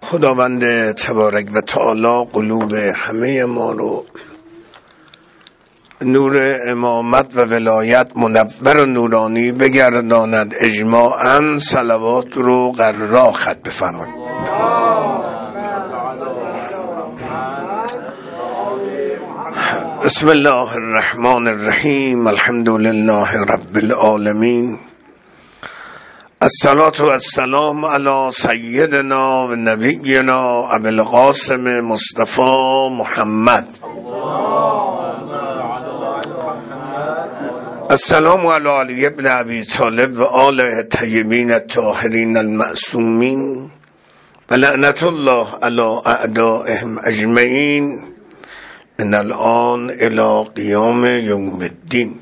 خداوند تبارک و تعالی قلوب همه ما رو نور امامت و ولایت منور و نورانی بگرداند. اجماعاً صلوات رو قرار خط بفرمایید. بسم الله الرحمن الرحیم. الحمد لله رب العالمین. الصلاة والسلام علی سیدنا و نبینا ابی القاسم مصطفی محمد. السلام علی علی ابن ابی طالب و آله الطیبین الطاهرین المعصومین و لعنت الله علی اعدائهم اجمعین من الان الی قیام یوم الدین.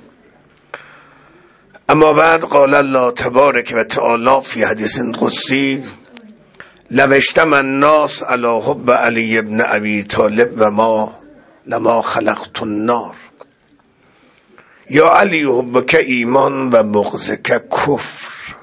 اما بعد، قال الله تبارک و تعالی فی حدیث قدسی: لو اجتمع الناس علی حب علی ابن ابی طالب و ما لما خلقت النار. یا علی حبک ایمان و بغضک کفر.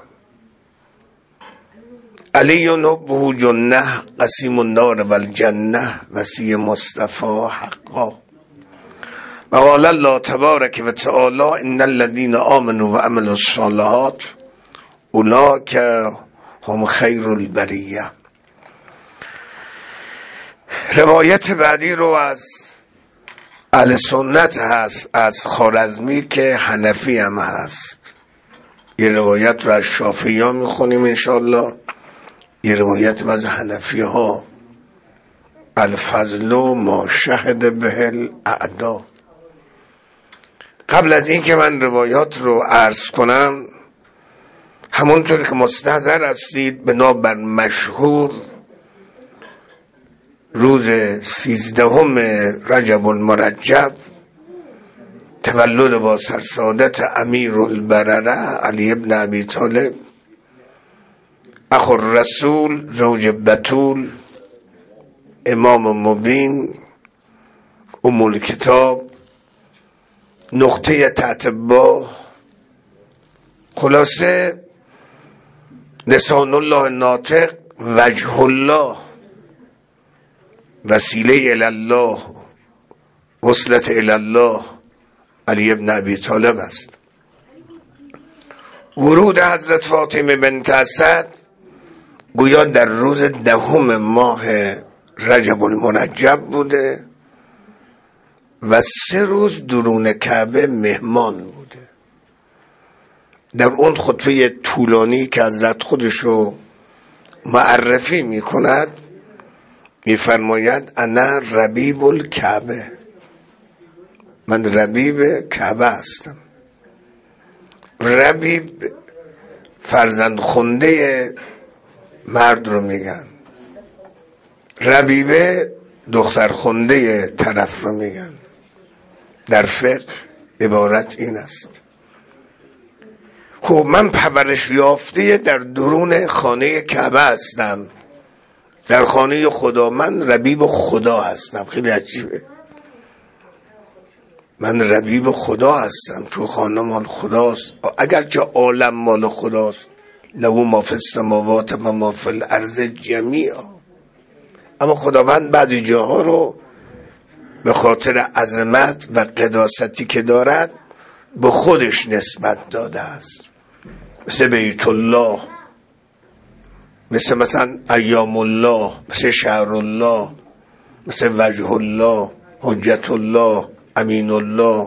علی حبه جنه قسیم النار و الجنه وصی مصطفی حقا. و قال الله تبارک و تعالی: ان الذین آمنوا و عملوا الصالحات اولئک هم خیر البریه. روایت بعدی رو از اهل سنت هست، از خوارزمی که حنفی هم هست. یه روایت رو از شافعی ها میخونیم انشاءالله، یه روایت از حنفی ها: الفضل ما شهد به الاعدا. قبل از این که من روایات رو عرض کنم، همونطور که مستحضر هستید، بنابر مشهور روز 13 رجب المرجب تولد با سرسادت امیر البرره علی ابن ابی طالب اخو الرسول زوج بتول امام مبین ام الکتاب نقطه تعتبا. خلاصه لسان الله ناطق، وجه الله، وسیله الله، وصلت الله علی ابن ابی طالب است. ورود حضرت فاطمه بنت اسد گویا در روز 10 ماه رجب المرجب بوده و 3 روز درون کعبه مهمان بوده. در اون خطبه طولانی که حضرت خودشو معرفی میکند میفرماید: انا ربیب الکعبه، من ربیب کعبه هستم. ربیب فرزند خونده مرد رو میگن، ربیبه دختر خونده طرف رو میگن. در فقه عبارت این است. خب من پرورش یافته در درون خانه کعبه هستم، در خانه خدا. من ربیب خدا هستم. خیلی عجیبه، من ربیب خدا هستم چون خانه مال خداست. اگرچه عالم مال خداست، له ما فی السماوات و ما فی الارض جمیعا، اما خداوند بعضی جاها رو به خاطر عظمت و قداستی که دارد به خودش نسبت داده است. مثل بیت الله، مثلا ایام الله، مثل شهر الله، مثل وجه الله، حجت الله، امین الله.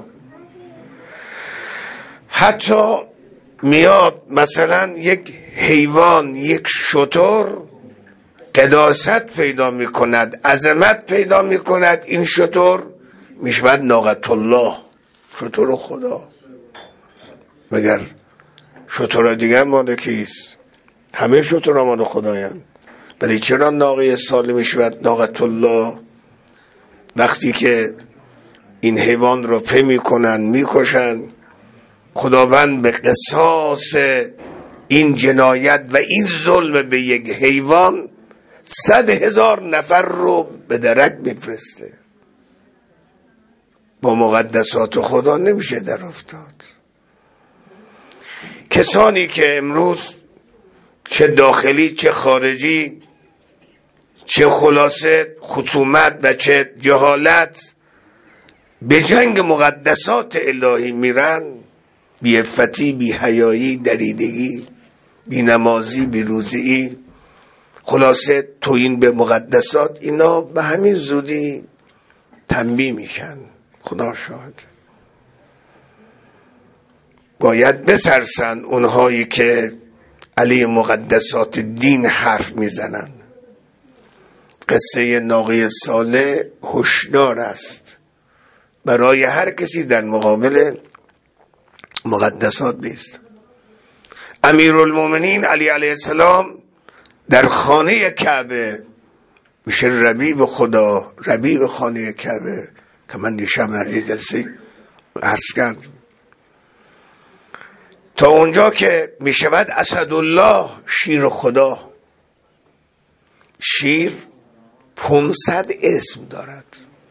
حتی میاد مثلا یک حیوان، یک شتر قداست پیدا میکند، عظمت پیدا میکند، این شتر میشود ناقة الله، شتر خدا. مگر شترها دیگر مال کیست؟ همه شترها مال خدایند. ولی چرا ناقه سالی میشود ناقة الله؟ وقتی که این حیوان رو پی میکنن، میکشن، خداوند به قصاص این جنایت و این ظلم به یک حیوان 100,000 نفر رو به درک میفرسته. با مقدسات خدا نمیشه در افتاد. کسانی که امروز چه داخلی چه خارجی چه خلاصه خصومت و چه جهالت به جنگ مقدسات الهی میرن، بی عفتی، بی حیایی، دریدگی، بی نمازی، بی روزی، خلاصه توهین به مقدسات، اینا به همین زودی تنبیه میشن. خدا شاهد. باید بترسن اونهایی که علیه مقدسات دین حرف میزنن. قصه ناقه صالح هشدار است برای هر کسی در مقابل مقدسات نیست. امیرالمومنین علی علیه السلام در خانه کعبه میشه ربیب خدا، ربیب خانه کعبه که من دیشب در جلسه عرض کردم، تا اونجا که میشود اسدالله، شیر خدا. شیر 500 اسم دارد.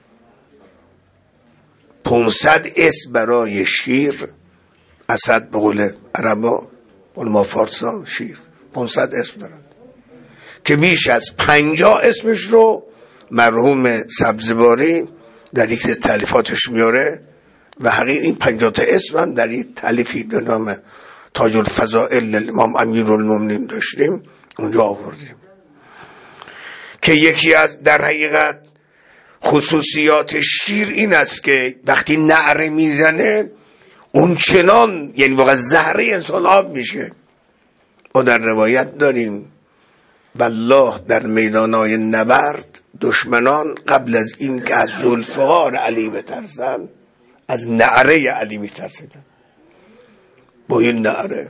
500 اسم برای شیر. اسد به قول عربا، قول ما فارسا، شیر 500 اسم دارد که بیش از 50 اسمش رو مرحوم سبزواری در یک تالیفاتش میاره و حقیقت این 50 تا اسم هم در یک تالیفی به نام تاج الفضائل امام امیرالمومنین داشتیم، اونجا آوردیم که یکی از در حقیقت خصوصیات شیر این است که وقتی نعره میزنه اون چنان، یعنی واقعا زهره انسان آب میشه. و در روایت داریم والله در میدانای نبرد دشمنان قبل از این که از ذوالفقار علی بترسن از نعره علی میترسیدن. با این نعره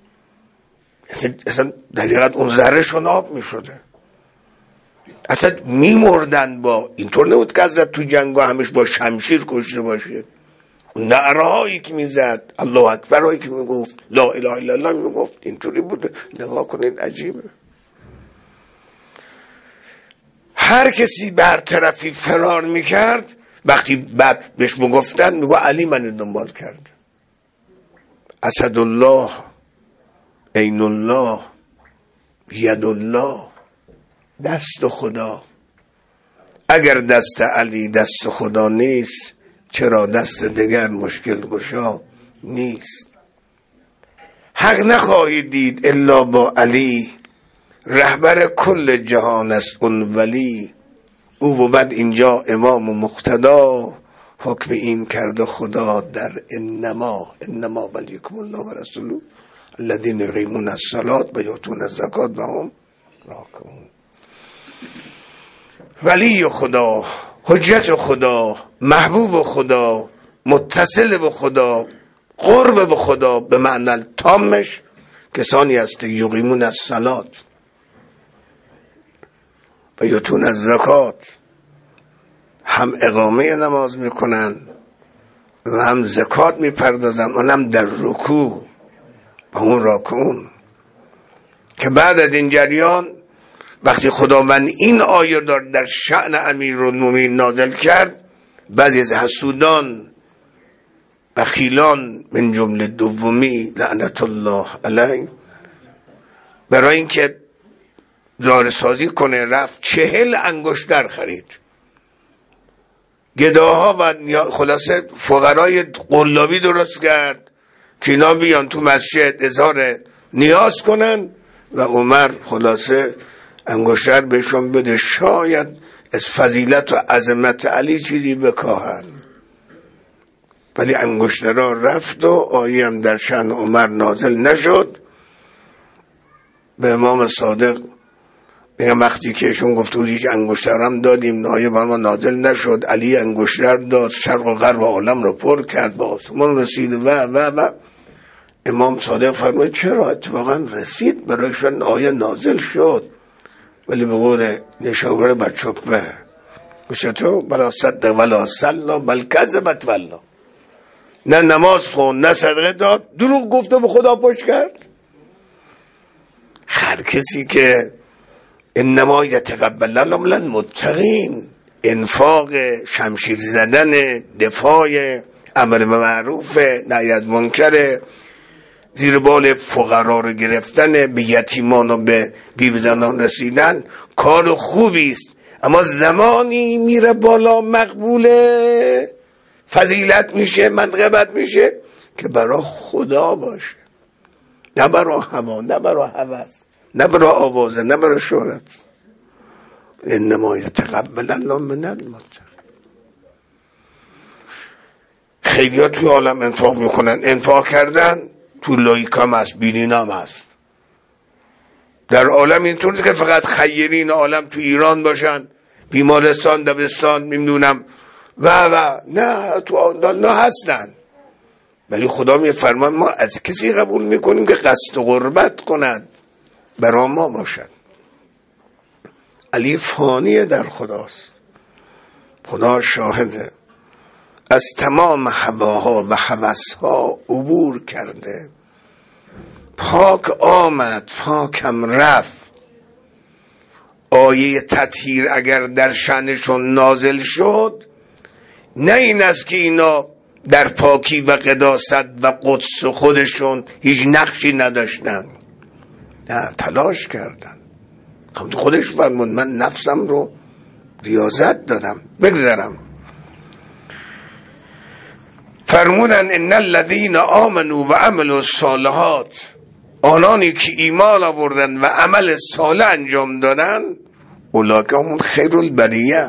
اصلا در حقیقت اون زهرشون آب میشده، اصلا میمردن. با اینطور نبود که حضرت تو جنگا همش با شمشیر کشته باشه. اون نعره هایی که میزد، الله اکبر هایی که میگفت، لا اله الا الله میگفت، اینطوری بوده. نگاه کنید عجیبه. هر کسی بر طرفی فرار میکرد، وقتی بعد بهش میگفتن میگو علی من دنبال کرد. اسدالله، عین الله، ید الله، دست خدا. اگر دست علی دست خدا نیست، چرا دست دیگر مشکل گشا نیست. حق نخواهی دید الا با علی، رهبر کل جهان است اون ولی. او بود اینجا امام و مقتدا، حکم این کرده خدا در انما ولیکم الله و رسوله الذین یقیمون الصلاة و یؤتون الزکاة و هم راکعون. ولی خدا، حجت خدا، محبوب خدا، متصل به خدا، قرب به خدا به معنی تامش کسانی است یقیمون الصلاة و یؤتون الزکات، هم اقامه نماز میکنن و هم زکات میپردازن، اونم در رکوع و اون راکعون. که بعد از این جریان وقتی خداوند این آیه در شأن امیرالمومنین نازل کرد، بعضی از حسودان بخیلان من جمله دومی لعنت الله علیه، برای اینکه زار سازی کنه رفت 40 انگشتر خرید. گداها و خلاصه فقرای قلابی درست کرد که اینا بیان تو مسجد اظهار نیاز کنن و عمر خلاصه انگشتر بهشون بده، شاید از فضیلت و عظمت علی چیزی بکاهن. ولی انگشترها رفت و آیه هم در شأن عمر نازل نشد. به امام صادق میگم وقتی که ایشون گفت هیچ انگشترم دادیم، آیه بر ما نازل نشد، علی انگشتر داد، شرق و غرب عالم رو پر کرد، به آسمان رسید و امام صادق فرمود چرا؟ اتفاقا رسید، برایشون آیه نازل شد، ولی به قول نشاور برچکبه گوشتو بلا صدق ولا صلا بل کذبت والله، نه نماز خون نه صدقه داد، دروغ گفته به خدا پشت کرد. هر کسی که انما یتقبل الله من المتقین، انفاق، شمشیر زدن، دفاع، امر به معروف، نهی از منکر، زیر بال فقرا رو گرفتن، به یتیمان و به بیوه‌زنان رسیدن، کار خوبی است، اما زمانی میره بالا مقبوله، فضیلت میشه، منقبت میشه که برای خدا باشه، نه برای هوا، نه برای هوس، نه برای آوازه، نه برای شهرت. انما یتقبل الله من المتقین. خیلی ها توی عالم انفاق میکنن، انفاق کردن تو لایکام هست، بینینام هست. در عالم اینطوری که فقط خیرین عالم تو ایران باشن، بیمارستان، دبستان، میدونم و نه تو نه هستن. ولی خدا میفرماید ما از کسی قبول میکنیم که قصد قربت کند برای ما باشد. علی فانیه در خداست، خدا شاهده، از تمام هواها و هوسها عبور کرده، پاک آمد پاکم رفت. آیه تطهیر اگر در شأنشون نازل شد، نه این است که اینا در پاکی و قداست و قدس خودشون هیچ نقشی نداشتن، نه، تلاش کردن. همون خودش فرمود من نفسم رو ریاضت دادم. بگذارم فرمودن ان الذين آمنوا و عملوا الصالحات، آنانی که ایمان آوردن و عمل صالح انجام دادن، اولئک هم خیر البریه.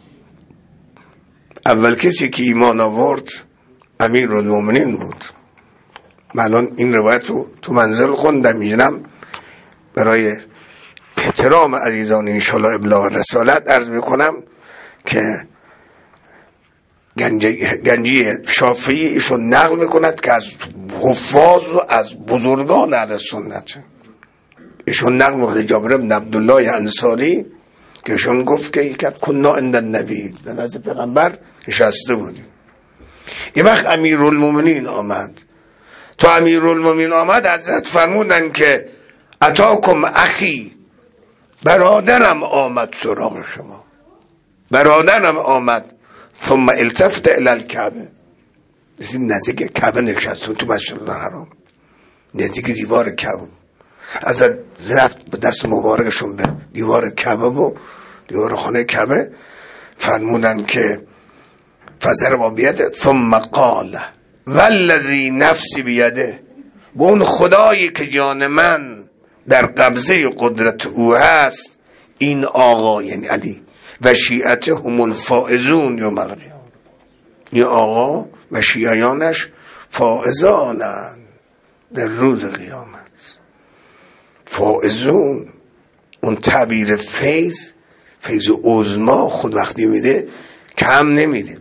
اول کسی که ایمان آورد امیرالمومنین بود. من الان این روایت رو تو منزل خوندم، میجنم برای احترام عزیزان انشاءالله ابلاغ رسالت عرض میکنم که گنجی شافعی ایشون نقل میکند که از حفاظ و از بزرگان اهل سنت ایشون نقل میکند، جابر بن عبدالله انصاری که ایشون گفت که کنا عند النبی، نزد پیغمبر نشسته بودیم. یه وقت امیرالمومنین آمد. تا امیرالمومنین آمد حضرت فرمودن که اتاکم اخی، برادرم آمد سراغ شما، برادرم آمد. ثم التفت الى الكعبه، نزدیک کعبه نشستون تو مسجد الحرام، نزدیک دیوار کعبه. از رفت با دست مبارکشون به دیوار کعبه و دیوار خانه کعبه، فرمودن که فضرب بیده ثم قال والذی نفسی بیده، با اون خدایی که جان من در قبضه قدرت او هست، این آقا یعنی علی و شیعته هم الفائزون یوم القیامه، این آقا و شیعیانش فائزانند در روز قیامت. فائزون، اون تعبیر فیض عظما خود وقتی میده کم نمیده.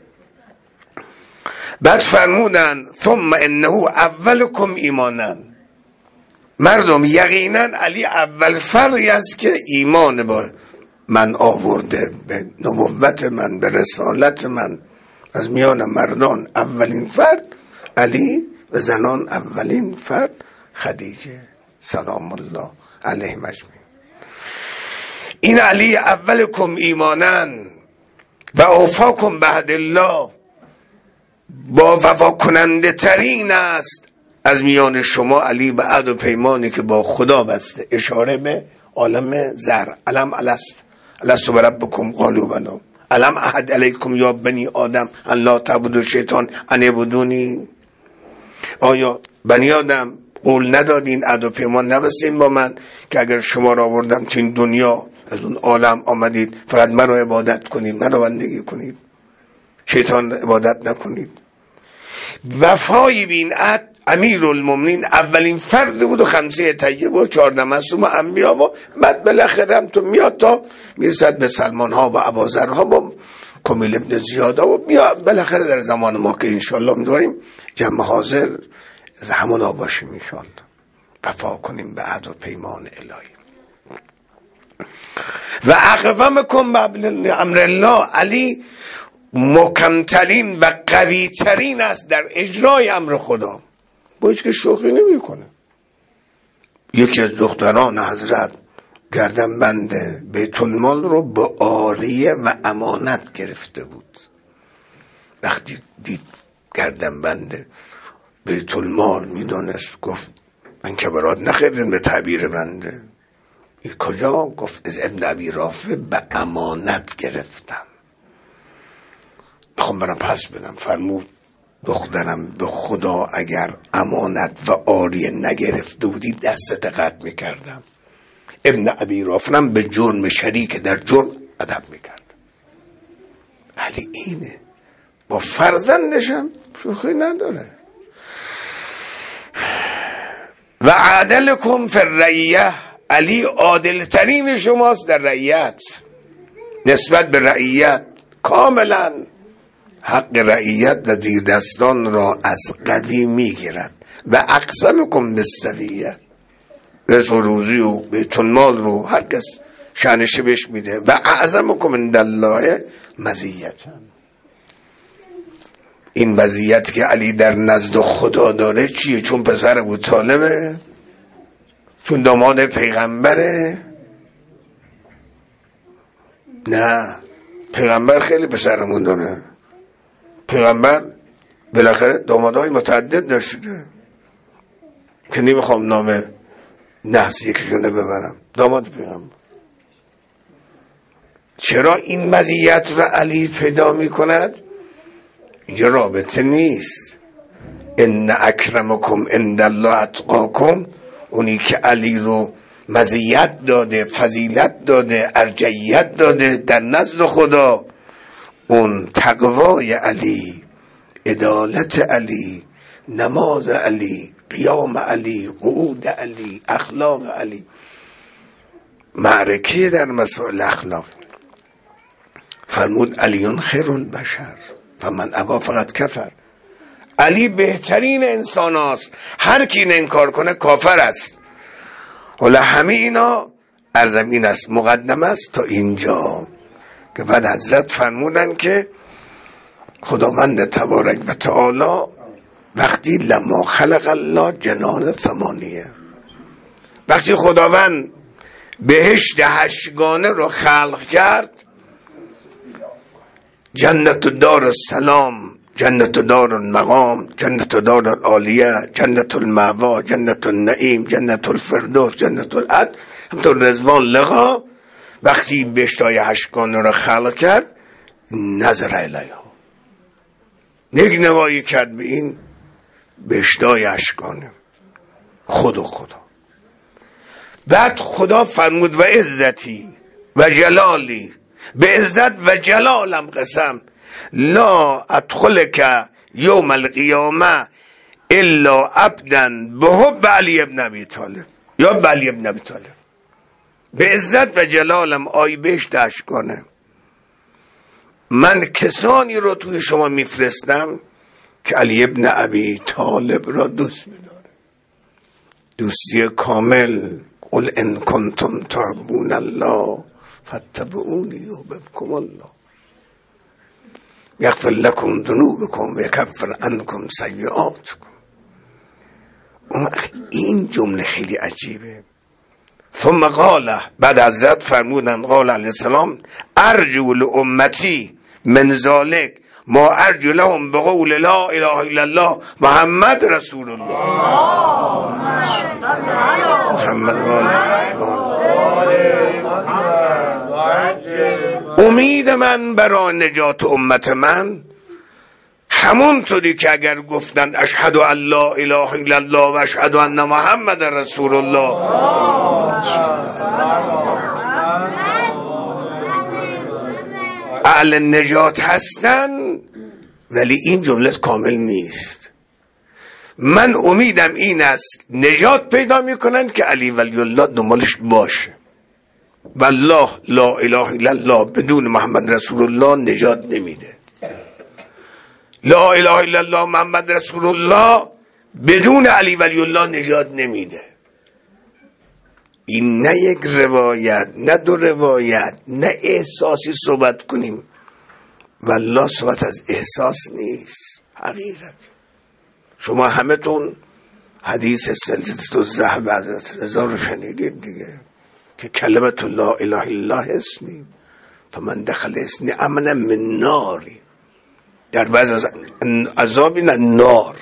بعد فرمودن ثم انه اولکم ایمانا، مردم یقینا علی اول فردی است که ایمان با من آورده، به نبوت من، به رسالت من. از میان مردان اولین فرد علی و زنان اولین فرد خدیجه سلام الله علیهم اجمعین. این علی اولکم ایمانن و اوفاکم بعهد الله، با وفا کننده ترین است از میان شما علی به عهد و پیمانی که با خدا بسته. اشاره به عالم زر. علم الست بربکم قالوا بلی علم احد علیکم یا بنی آدم ان لا تعبدوا الشیطان ان اعبدونی. آیا بنی آدم قول ندادین، عهد و پیمان نبستین با من که اگر شما را آوردم تو این دنیا، از اون عالم آمدید فقط من رو عبادت کنید، من رو بندگی کنید، شیطان عبادت نکنید. وفای بین عهد امیرالمومنین اولین فرد بود و خمسه طیبه و 14 معصوم و انبیا و بعد بالاخره هم تو میاد تا میرسد به سلمان ها و ابوذر و کمیل ابن زیاد و بیا بالاخره در زمان ما که انشالله می‌داریم جمع حاضر همون ها باشیم انشالله، وفا کنیم به عهد و پیمان الهی. و اقومکم بامر الله، علی محکمترین و قوی ترین است در اجرای امر خدا، با هیچ که شوخی نمی کنه. یکی از دختران حضرت گردنبند بیت المال رو به عاریه و امانت گرفته بود. وقتی دید گردنبند بیت المال میدونست، گفت من که برات نخریدم به تعبیر بنده، کجا؟ گفت از ابن ابی رافع به امانت گرفتم، میخوام برم پس بدم. فرمود دخترم به خدا اگر امانت و عاریه نگرفته بودی دستت قطع میکردم. ابن ابی رافع به جرم شریک در جرم ادب میکرد. علی اینه، با فرزندشم شوخی نداره. و عادلکم فی الرعیه، علی عادل ترین شماست در رعیت، نسبت به رعیت. کاملا حق رعیت و زیر دستان را از قوی میگیرد. و اقسمکم بالسویه، رزق و روزی و بیت المال رو هر کس شانش بهش میده. و اعظمکم عند الله مزیتا، این مزیتی که علی در نزد خدا داره چیه؟ چون پسر ابو طالبه، چون داماد پیغمبره؟ نه، پیغمبر خیلی پسرمون داره. پیغمبر بالاخره دامادهای متعدد داشته که نمیخوام نام نحس یکیشونه ببرم. داماد پیغمبر. چرا این مزیت را علی پیدا میکند؟ اینجا رابطه نیست. ان اکرمکم عند الله اتقاکم، اونی که علی رو مزیت داده، فضیلت داده، ارجحیت داده در نزد خدا، اون تقوای علی، عدالت علی، نماز علی، قیام علی، قعود علی، اخلاق علی. معرکه در مسائل اخلاق. فرمود علیون خیر البشر فمن ابا فقط کفر. علی بهترین انسان هاست، هر کی انکار کنه کافر است. حالا همه اینا ارزمین است، مقدم است تا اینجا که بعد حضرت فرمودن که خداوند تبارک و تعالی وقتی لما خلق الله جنان ثمانیه، وقتی خداوند بهشت 8گانه رو خلق کرد، جنت دار السلام، جنت دار المقام، جنت دار العالیه، جنت المأوا، جنت النعیم، جنت الفردوس، جنت العدن، همطور رضوان لقا. وقتی بهشتای 8گانه رو خلق کرد، نظر الیها، نگ نگاهی کرد به این بهشتای 8گانه، خود و خدا. بعد خدا فرمود و عزتی و جلالی، به عزت و جلالم قسم، لا ادخلک یوم القیامه الا عبدا بحب علی ابن ابی طالب، یا علی ابن ابی طالب. به عزت و جلالم آی بهشت 8گانه، من کسانی رو توی شما میفرستم که علی ابن ابی طالب را دوست می‌داره، دوستی کامل. قل ان کنتم تحبون الله فاتبعونی یحببکم الله یغفر لکم ذنوبکم و یکفر عنکم سیئاتکم. این جمله خیلی عجیبه. ثم قال، بعد حضرت فرمودن قال علیه السلام ارجو لامتی من ذلک ما ارجو لهم بقول لا اله الا الله محمد رسول الله. محمد امید من برای نجات امت من همونطوری که اگر گفتن اشهد ان لا اله الا الله و اشهد ان محمد رسول الله، اهل نجات هستن، ولی این جمله کامل نیست. من امیدم این است نجات پیدا میکنن که علی ولی الله دنبالش باشه. والله لا اله الا الله بدون محمد رسول الله نجات نمیده. لا اله الا الله محمد رسول الله بدون علی ولی الله نجات نمیده. این نه یک روایت، نه دو روایت، نه احساسی صحبت کنیم. والله صحبت از احساس نیست، حقیقت. شما همه تون حدیث سلسله الذهب حضرت رضا رو شنیدید دیگه، که کلمت لا اله الا الله اسمی فمن دخل اسمی امن من ناری. در بعض از عذاب نه نار،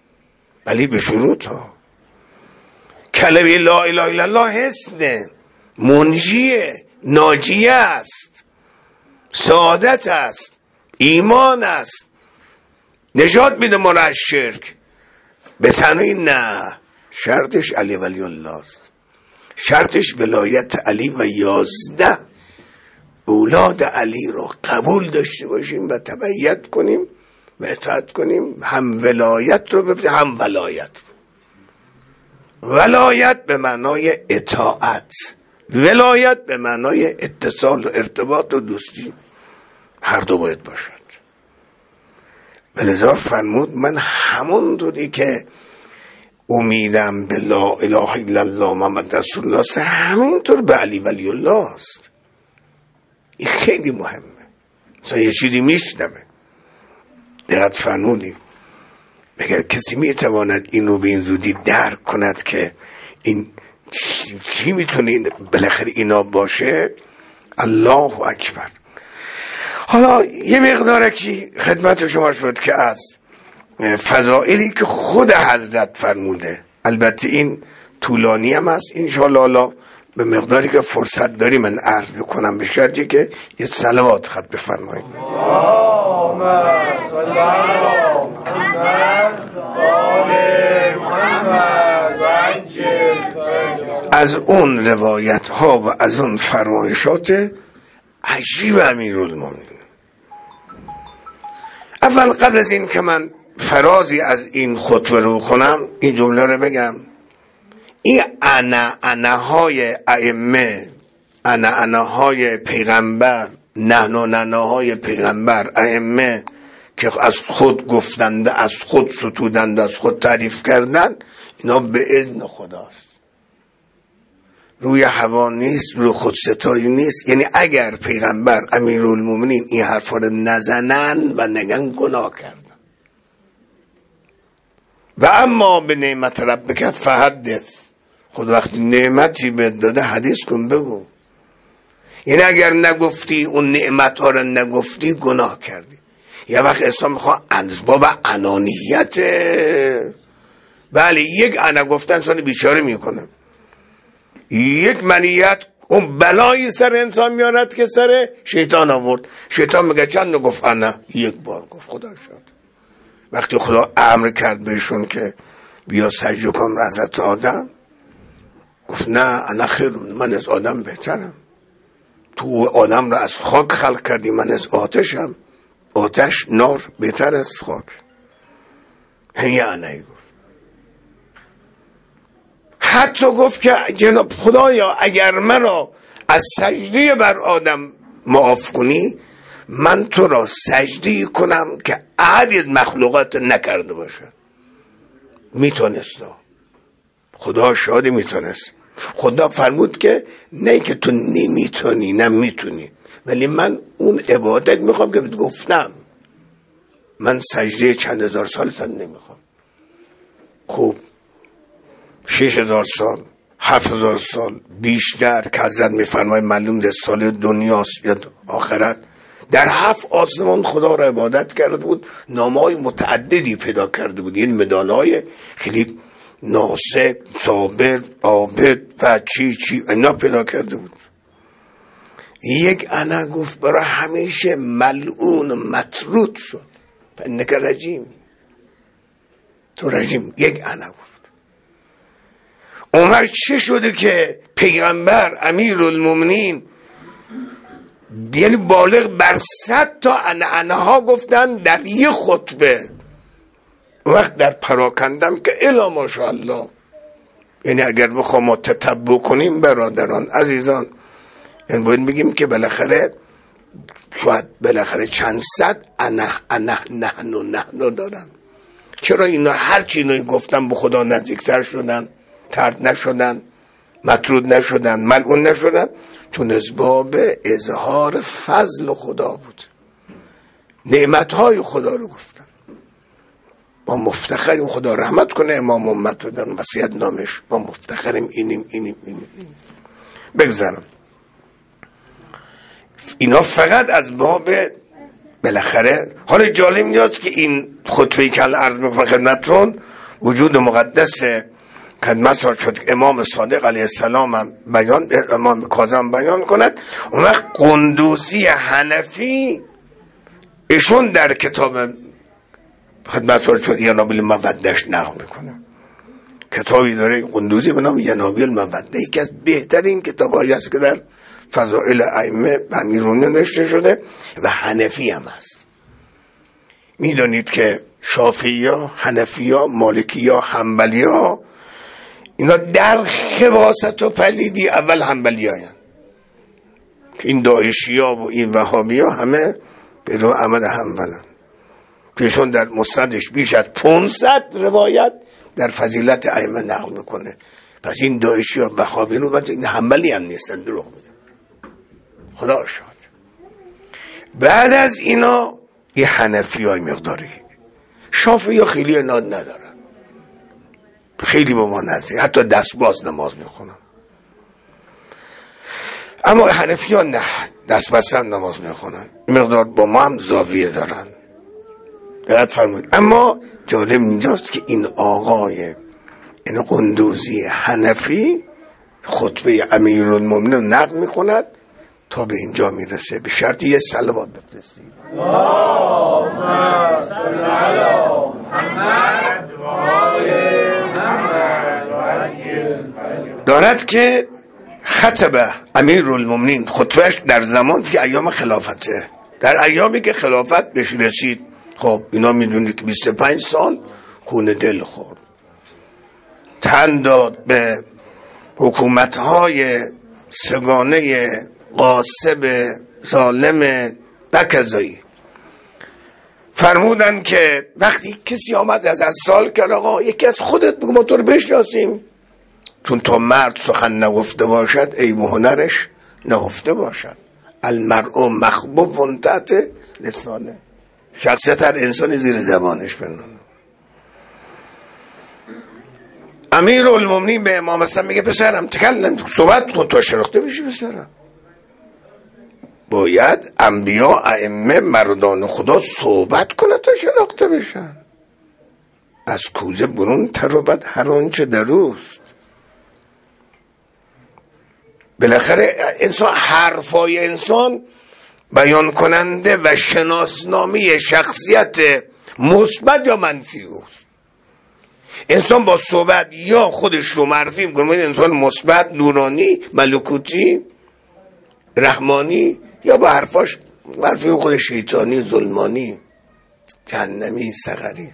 ولی به شروط ها. کلمه لا اله الا الله حسنه، منجیه، ناجیه است، سعادت است، ایمان است، نجات میده ما را از شرک. به تنهایی نه، شرطش علی ولی الله است، شرطش ولایت علی و 11 اولاد علی رو قبول داشته باشیم و تبعیت کنیم و اطاعت کنیم. هم ولایت رو بپذیریم هم ولایت. ولایت به معنای اطاعت، ولایت به معنای اتصال و ارتباط و دوستی، هر دو باید باشد. ولذا فرمود من همونطوری که امیدم به لا اله الا الله محمد رسول الله است، همینطور به علی ولی الله است. این خیلی مهمه. مثلا یه چیزی میشنوه، دقت فرمودید، اگر کسی میتواند اینو به این زودی درک کند که این چی میتونه بالاخره اینا باشه، الله اکبر. حالا یه مقدار که خدمت شما شد که از فضائلی که خود حضرت فرموده، البته این طولانی هم هست، انشاءالله به مقداری که فرصت داری من عرض میکنم، به شرطی که یه صلوات خط بفرمایید. از اون روایت ها و از اون فرمایشات عجیب امیرالمومنین. اول قبل از این که من فرازی از این خطبه رو کنم، این جمله رو بگم. این اناهای ائمه، اناهای پیغمبر، نهنهای پیغمبر، ائمه که از خود گفتند، از خود ستودند، از خود تعریف کردند، اینا به اذن خداست، روی هوا نیست، روی خودستایی نیست. یعنی اگر پیغمبر امیرالمومنین این حرفا رو نزنن و نگن گناه کردن. و اما به نعمت ربک فحدث، خود وقتی نعمتی بهت داده حدیث کن، بگو. یعنی اگر نگفتی اون نعمت ها رو نگفتی گناه کردی. یه وقت اسلام میخواه اسباب انانیت، بله یک انا گفتن انسان بیچاره میکنه، یک منیت اون بلایی سر انسان میارد که سر شیطان آورد. شیطان میگه چند گفت انا؟ یک بار گفت. خدا شد وقتی خدا امر کرد بهشون که بیا سجده کن حضرت آدم، گفت نه انا خیرون، من از آدم بهترم. تو آدم را از خاک خلق کردی، من از آتشم. آتش نار بهتر از خاک. همین انایی گفت. حتی گفت که جناب خدایا اگر مرا از سجده بر آدم معاف کنی، من تو را سجده کنم که احدی از مخلوقات نکرده باشد. میتونست، خدا شاده میتونست. خدا فرمود که نه که تو نمیتونی، نه میتونی، ولی من اون عبادت میخوام که گفتم. من سجده چند هزار سال سن نمیخوام. خوب 6000 سال، 7000 سال بیشتر که حضرت میفرماید معلوم ده سال دنیاست یا آخرت، در 7 آسمان خدا را عبادت کرده بود، نامهای متعددی پیدا کرده بود، یعنی مدالهای خیلی ناسک، صابر، عابد و چی اینا پیدا کرده بود. یک انا گفت برای همیشه ملعون مطرود شد، فانک رجیم، تو رجیم. یک انا گفت. عمر چه شده که پیغمبر امیرالمومنین یعنی بالغ بر 100 تا انها گفتن در یک خطبه. وقت در پراکندم که الا ماشاءالله، یعنی اگر بخوام ما تتبع کنیم برادران عزیزان، یعنی باید بگیم که بالاخره چند صد نحن دارن. چرا اینا هرچی اینو گفتن به خدا نزدیکتر شدن، ترد نشدن، مطرود نشدن، ملعون نشدن؟ چون اسباب اظهار فضل خدا بود، نعمتهای خدا رو گفتن. ما مفتخریم، خدا رحمت کنه امام محمد رو در وصیت نامش، ما مفتخریم اینیم. بگذارم اینا فقط از باب بالاخره. حالا جالب نیست که این خطبه‌ای که عرض میکنم خدمتتون، وجود مقدس خدمت شد که امام صادق علیه السلام هم امام کاظم بیان کند. اون وقت قندوزی حنفی ایشون در کتاب خدمت شد ینابیل المودهش نقل میکنه. کتابی داره قندوزی به نام ینابیل الموده، یکی از بهترین کتابایی است که در فضائل ائمه امیرون نوشته شده و حنفی هم هست. میدونید که شافعی‌ها، حنفی‌ها، مالکی‌ها، حنبلی‌ها اینا در خواست و پلیدی اول حنبلی‌ها هستند که این داعشی‌ها و این وهابی‌ها همه به رو احمد حنبلن پیشون در مسندش بیش از 500 روایت در فضیلت ائمه نقل میکنه. پس این داعشی‌ها و وهابی‌ها رو این حنبلی هم نیستن، دروغ میگن. خدا شاد. بعد از اینا این حنفی‌های مقداری، شافعی‌ها خیلی اناد ندارن، خیلی با ما نزدیک، حتی دست باز نماز میخونن. اما حنفی‌ها نه، دست بسته نماز میخونن، مقدار با ما هم زاویه دارن. دقت فرمایید. اما جالب اینجاست که این آقای این قندوزی حنفی خطبه امیرالمومنین نقل میکند تا به اینجا میرسه. به شرط یه صلوات بفرستید. اللهم صل علی محمد و آل محمد. دارد که خطبه امیرالمومنین خطبهش در زمان فی ایام خلافته، در ایامی که خلافت بهش رسید. خب اینا میدونید که 25 سال خون دل خورد، تن داد به حکومت‌های سگانه غاصب ظالم بکزایی. فرمودن که وقتی کسی آمد از سال کرد آقا یکی از خودت بگو ما تو رو بشناسیم، چون تا مرد سخن نگفته باشد عیب و هنرش نهفته باشد. المرء مخبوب تحت لسانه، شخصیت هر انسان زیر زبانش بنونه. امیرالمومنین به امام حسن میگه پسرم تکلم، صحبت کن تا شناخته بشی پسرم. باید انبیا ائمه مردان خدا صحبت کنه تا شناخته بشن. از کوزه برون ترابد هر آنچه در اوست. بالاخره انسان، حرفای انسان بیان کننده و شناسنامه شخصیت مثبت یا منفی است. انسان با صحبت یا خودش رو معرفی میکنه انسان مثبت، نورانی، ملکوتی، رحمانی، یا با حرفاش معرفی خودش شیطانی، ظلمانی، جهنمی، سقری.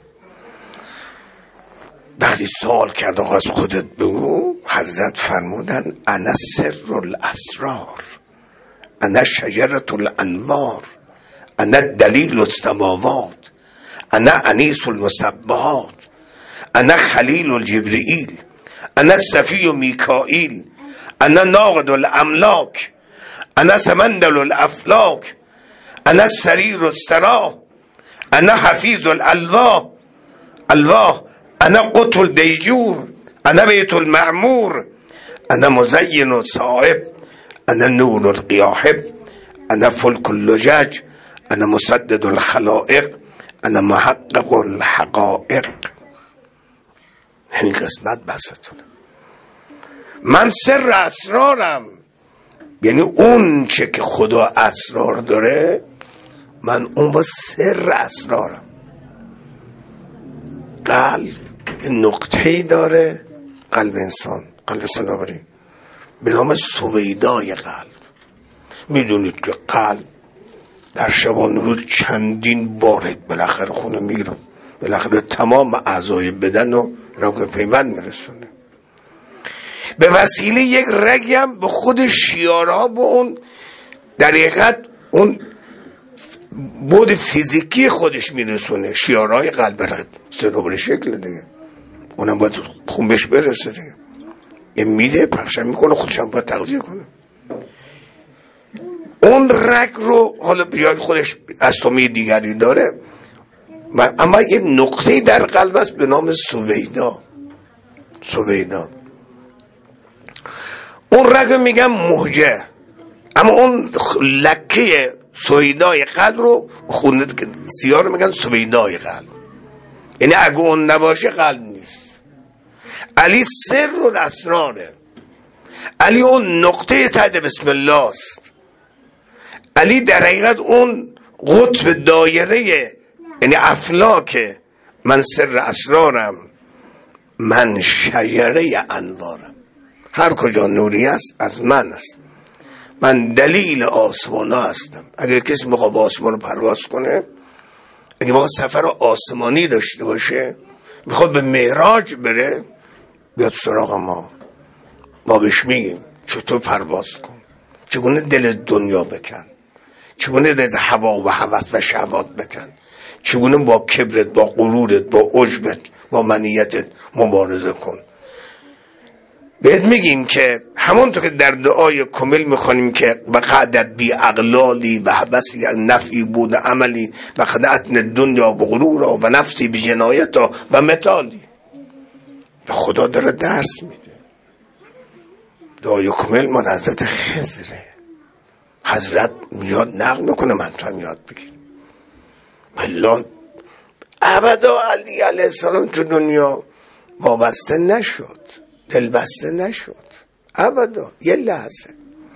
وقتی سوال کرد آقا از خودت بگو، حضرت فرمودن انا سر الاسرار، انا شجرة الانوار، انا دلیل السماوات، انا انیس المسبحات، انا خلیل الجبرئیل، انا صفی میکائیل، انا ناقد الاملاک، انا سمندل الافلاک، انا سریر السرا، انا حفیظ الالواح، انا قطب الدیجور، انا بیت المعمور، انا مزین الصائب، انا نور القیاحب، انا فلک اللجاج، انا مسدد الخلائق، انا محقق الحقائق. همین قسمت بستونه. من سر اسرارم، یعنی اون چه که خدا اسرار داره، من اون با سر اسرارم. قلب نقطه‌ای داره، قلب انسان، قلب سنابری به نام سویدای قلب. میدونید که قلب در شبان روز چندین بار بالاخره خونه میگیره، بالاخره تمام اعضای بدن رو رگ پیوند میرسونه. به وسیله یک رگی هم به خود شیارها به اون در حقیقت اون بود فیزیکی خودش میرسونه. شیارهای قلب سنوبر شکل دیگه، اونم باید خون بهش برسه دیگه. یه میده پخشم میکنه، خودش هم باید تغذیه کنه. اون رگ رو حالا بیان خودش اسامی دیگری داره، اما یه نقطه در قلب است به نام سویدا. اون رگ میگم مهجه، اما اون لکه سویدای قلب رو خونده سیاه رو میگن سویدای قلب. یعنی اگه اون نباشه قلب نیست. علی سر و اسراره، علی اون نقطه تحت بسم الله است. علی در حقیقت اون قطب دایره، یعنی افلاک. من سر اسرارم، من شجره انوارم. هر کجا نوری است از من است. من دلیل آسمان ها هستم. اگر کسی میخواد با آسمان پرواز کنه، اگه میخواد سفر آسمانی داشته باشه، میخواد به معراج بره، بیاد سراغ ما بهش میگیم چطور پرواز کن، چگونه دل دنیا بکن، چگونه دل هوا و هوس و شهوات بکن، چگونه با کبرت، با غرورت، با عجبت، با منیتت مبارزه کن. بهت میگیم که همونطور که در دعای کامل میخوانیم که و قعدت بی اغلالی و حبسی نفعی بود عملی و خدعتن دنیا و غرورا و نفسی بی جنایتا و متالی. خدا داره درس میده. دعای کامل من حضرت خضره. حضرت میاد نقل میکنه، من تو هم یاد بگیر. والله ابدا علی علیه السلام تو دنیا وابسته نشد، دل بسته نشد ابدا. یه لحظه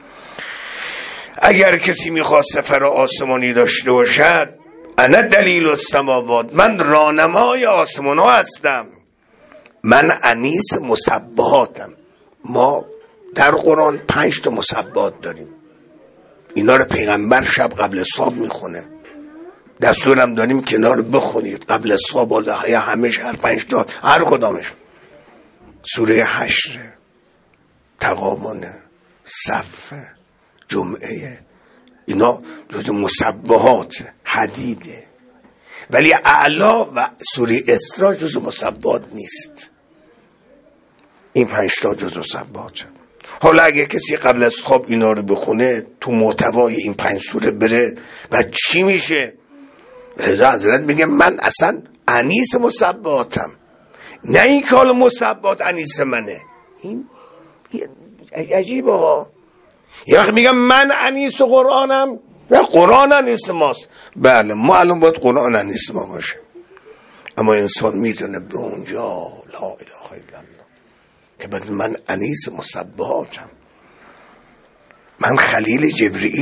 اگر کسی میخواد سفر آسمانی داشته باشد، انا دلیل السماوات، من راهنمای آسمان ها هستم، من انیس مسبحاتم. ما در قرآن 5 تا مسبحات داریم. اینا رو پیغمبر شب قبل صبح میخونه. دستورم داریم که اینا رو بخونید قبل صبح، یا همش هر 5 تا هر کدامش. سوره حشر، تغابن، صف، جمعه، اینا جز مسبحات، حدیده. ولی اعلا و سوره اسراء جز مسبحات نیست. این 5 تا جز مسبحات. حالا اگه کسی قبل از خواب اینا رو بخونه، تو محتوای این 5 سوره بره و چی میشه؟ رضا حضرت میگه من اصلا انیس مسبحاتم، نه این که حالا مسبحات انیس منه. این عجیبه ها. یه وقت میگم من انیس قرآنم و قرآن انیس ماست. بله ما الان باید قرآن انیس ما باشه، اما انسان میتونه به اونجا لا اله الا الله که بگه من انیس مسبحاتم، من خلیل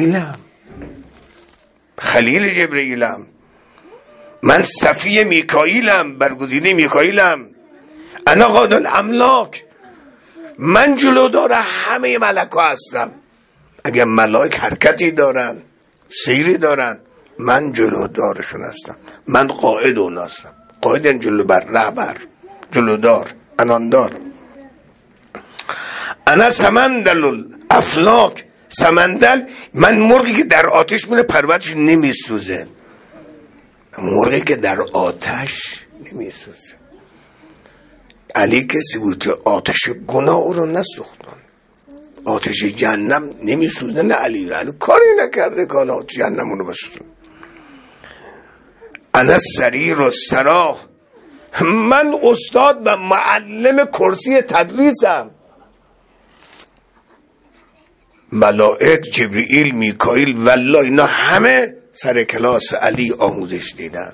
جبرئیلم، من صفی میکائیلم، برگزیده میکائیلم، انا قائد الاملاک، من جلودار همه ملکا هستم. اگر ملائک حرکتی دارن، سیری دارن، من جلودارشون هستم، من قائد اون هستم. قائد جلوبر، رهبر، جلودار، اناندار. انا سمندل الافلاک، سمندل من مرغی که در آتش میره پروتش نمیسوزه. مرغی که در آتش نمیسوزه. علی کسی بود که آتش گناه او رو نسوختن، آتش جهنم نمیسوزه. نه علی کاری نکرده که آتش جهنم رو بسوزن. انا سریر و سراح، من استاد و معلم کرسی تدریسم. ملائک، جبرئیل، میکائیل، والله اینا همه سر کلاس علی آموزش دیدن.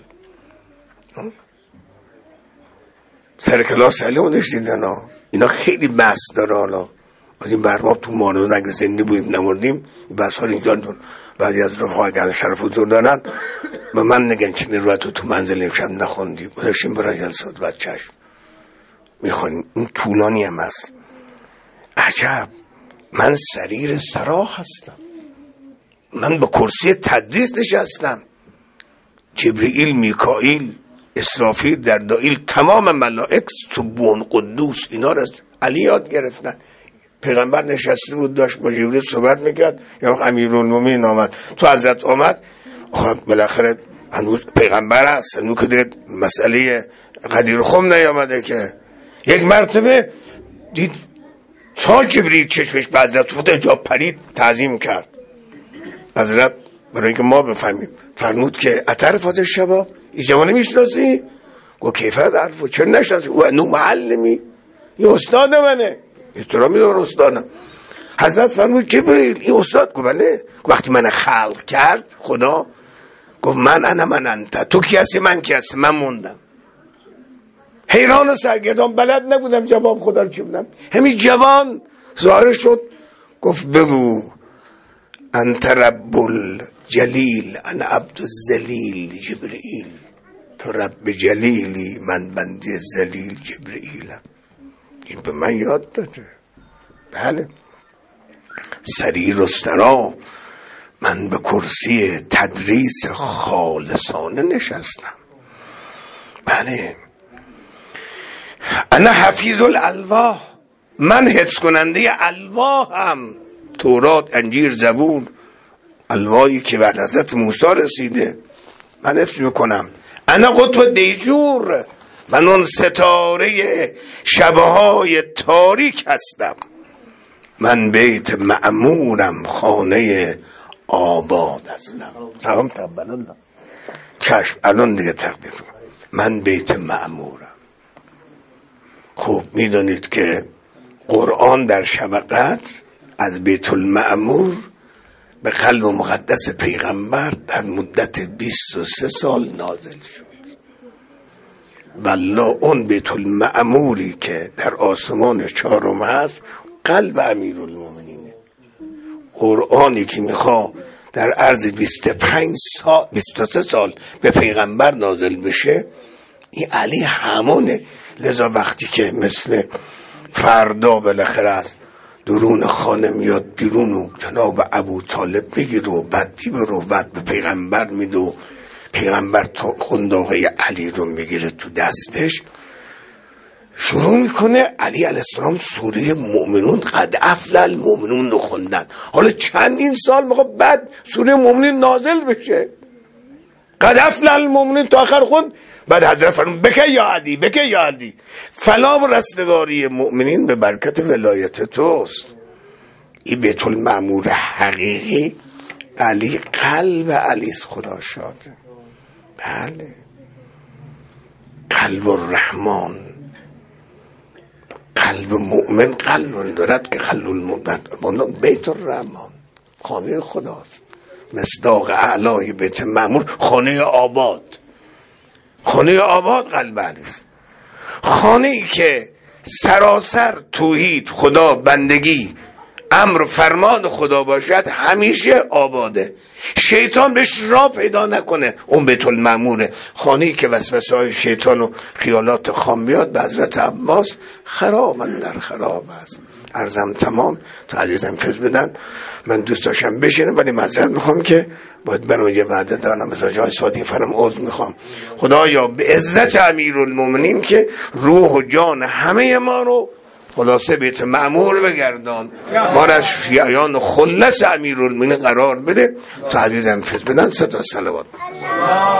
سر کلاس علی آموزش دیدن. اینا خیلی بحث داره. حالا از این برنامه تو مانون اگه زنده بودیم نموردیم این بحث ها رو اینجا دون. بعضی از رفقا اگر شرف حضور دارن و من نگن چنین روایت تو منزل امشب نخوندی گذاشتیم برای جلسات بچه‌ش میخونیم. این طولانی هم هست. عجب، من سریر سراح هستم، من به کرسی تدریس نشستم. جبرئیل، میکائیل، اسرافیل، دردائیل، تمام ملائک سبون قدوس اینا رو علی یاد گرفتن. پیغمبر نشسته بود داشت با جبرئیل صحبت میکرد، یا وقت امیرالمومنین آمد تو حضرت آمد، بالاخره هنوز پیغمبر هست، هنوز که مسئله قدیر خم نیامده که یک مرتبه دید تا جبرئیل چشمش به حضرت فوت جا پرید، تعظیم کرد. حضرت برای اینکه ما بفهمیم فرمود که اتعرف هذا الشباب، این جوان میشناسی؟ گفت کیف اعرفه، چرا نشناسی؟ او انو معلمی، این استاد منه، احترامی داره استادم. حضرت فرمود جبرئیل این استاد؟ گفت بله. وقتی من خلق کرد خدا گفت من انت، تو کی هستی؟ من کی هستی؟ من موندم. حیران و سرگردان، بلد نبودم جواب خدا رو چی بودم. همین جوان ظاهر شد گفت بگو انت رب الجلیل انا عبد الذلیل جبرئیل. تو رب جلیلی من بنده ذلیل جبرئیلم. این به من یاد داده. بله. سریر و سرا من به کرسی تدریس خالصانه نشستم. بله. انا حفیظ الالواح، من حفظ کننده الواحم. تورات، انجیل، زبور، الواحی که بر حضرت موسی رسیده من حفظ میکنم. انا قطب دیجور، من اون ستاره شبهای تاریک هستم. من بیت معمورم، خانه آباد هستم. سلام تقبل الله. چشم الان دیگه تقدیر کنم. من بیت معمورم. خوب میدونید که قرآن در شب قدر از بیت المعمور به قلب مقدس پیغمبر در مدت 23 سال نازل شد. والله اون بیت المعموری که در آسمان چهارم هست قلب امیرالمومنینه. قرآنی که میخوا در عرض 25 سال 23 سال به پیغمبر نازل بشه، این علی همونه. لذا وقتی که مثل فردا بالاخره از درون خانه میاد بیرون و جناب ابو طالب میگیره و بعد بیبره و بعد به پیغمبر میده و پیغمبر تا قنداقه علی رو میگیره تو دستش، شروع میکنه علی علیه السلام سوره مؤمنون قد افلح المؤمنون رو خوندن. حالا چندین سال موقع بعد سوره مؤمنون نازل بشه، قد افلح المؤمنون تا آخر خوند. بعد حضرت فرمود بکه یا علی، بکه یا علی، فلا و رستگاری مؤمنین به برکت ولایت توست. این بیت المعمور حقیقی علی، قلب علیست. خدا شاده. بله. قلب الرحمن، قلب مؤمن قلب دارد که قلب المؤمن بیت الرحمن، خانه خداست. مصداق اعلای بیت معمور خانه آباد. خانه آباد قلب علیست. خانه ای که سراسر توحید، خدا، بندگی، امر و فرمان خدا باشد همیشه آباده. شیطان بهش راه پیدا نکنه. اون بیت المعموره. خانه ای که وسوسه های شیطان و خیالات خام بیاد به حضرت عباس خراب اندر خراب است. عرضم تمام. تا عزیزم فیض بدن. من دوست داشتم بشینم ولی معذرت میخوام که باید برام یه وعده دارم. مثلا جای سادی فرم عذر میخوام. خدایا به عزت امیرالمومنین که روح و جان همه ما رو خلاصه بیت معمور بگردان، ما را از شیعیان و خلص امیرالمومنین قرار بده. تا عزیزم فیض بدن. 3 تا صلوات.